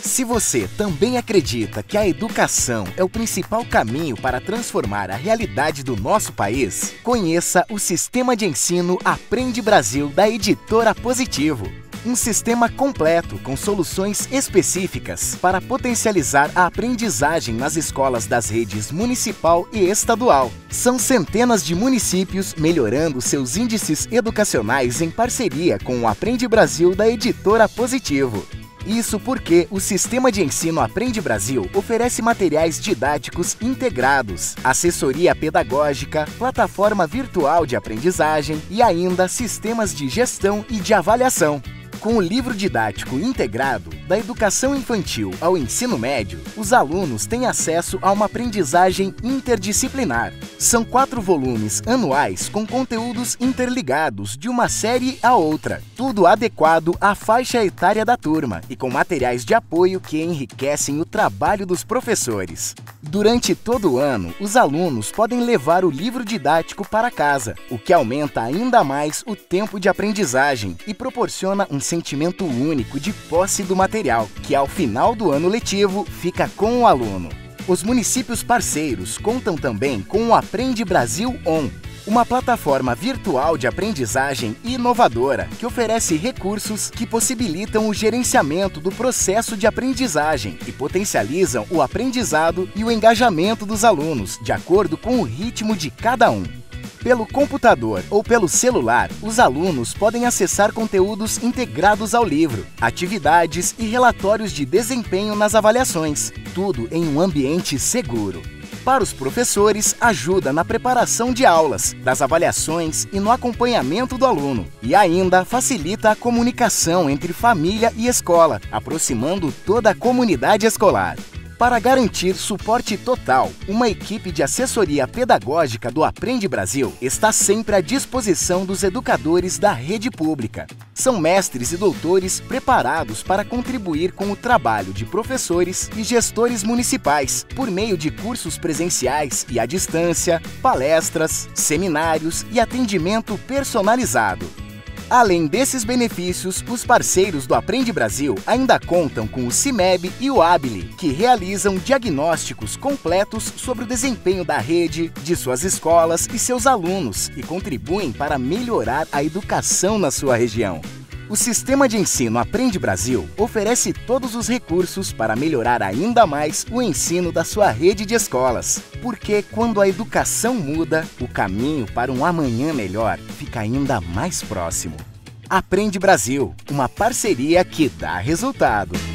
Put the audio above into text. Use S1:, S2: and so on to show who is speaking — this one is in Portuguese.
S1: Se você também acredita que a educação é o principal caminho para transformar a realidade do nosso país, conheça o Sistema de Ensino Aprende Brasil da Editora Positivo. Um sistema completo com soluções específicas para potencializar a aprendizagem nas escolas das redes municipal e estadual. São centenas de municípios melhorando seus índices educacionais em parceria com o Aprende Brasil da Editora Positivo. Isso porque o Sistema de Ensino Aprende Brasil oferece materiais didáticos integrados, assessoria pedagógica, plataforma virtual de aprendizagem e ainda sistemas de gestão e de avaliação. Com o livro didático integrado, da educação infantil ao ensino médio, os alunos têm acesso a uma aprendizagem interdisciplinar. São 4 volumes anuais com conteúdos interligados de uma série a outra, tudo adequado à faixa etária da turma e com materiais de apoio que enriquecem o trabalho dos professores. Durante todo o ano, os alunos podem levar o livro didático para casa, o que aumenta ainda mais o tempo de aprendizagem e proporciona um sentimento único de posse do material, que ao final do ano letivo fica com o aluno. Os municípios parceiros contam também com o Aprende Brasil On, uma plataforma virtual de aprendizagem inovadora que oferece recursos que possibilitam o gerenciamento do processo de aprendizagem e potencializam o aprendizado e o engajamento dos alunos, de acordo com o ritmo de cada um. Pelo computador ou pelo celular, os alunos podem acessar conteúdos integrados ao livro, atividades e relatórios de desempenho nas avaliações, tudo em um ambiente seguro. Para os professores, ajuda na preparação de aulas, das avaliações e no acompanhamento do aluno. E ainda facilita a comunicação entre família e escola, aproximando toda a comunidade escolar. Para garantir suporte total, uma equipe de assessoria pedagógica do Aprende Brasil está sempre à disposição dos educadores da rede pública. São mestres e doutores preparados para contribuir com o trabalho de professores e gestores municipais, por meio de cursos presenciais e à distância, palestras, seminários e atendimento personalizado. Além desses benefícios, os parceiros do Aprende Brasil ainda contam com o CIMEB e o ABILI, que realizam diagnósticos completos sobre o desempenho da rede, de suas escolas e seus alunos e contribuem para melhorar a educação na sua região. O Sistema de Ensino Aprende Brasil oferece todos os recursos para melhorar ainda mais o ensino da sua rede de escolas. Porque quando a educação muda, o caminho para um amanhã melhor fica ainda mais próximo. Aprende Brasil, uma parceria que dá resultado.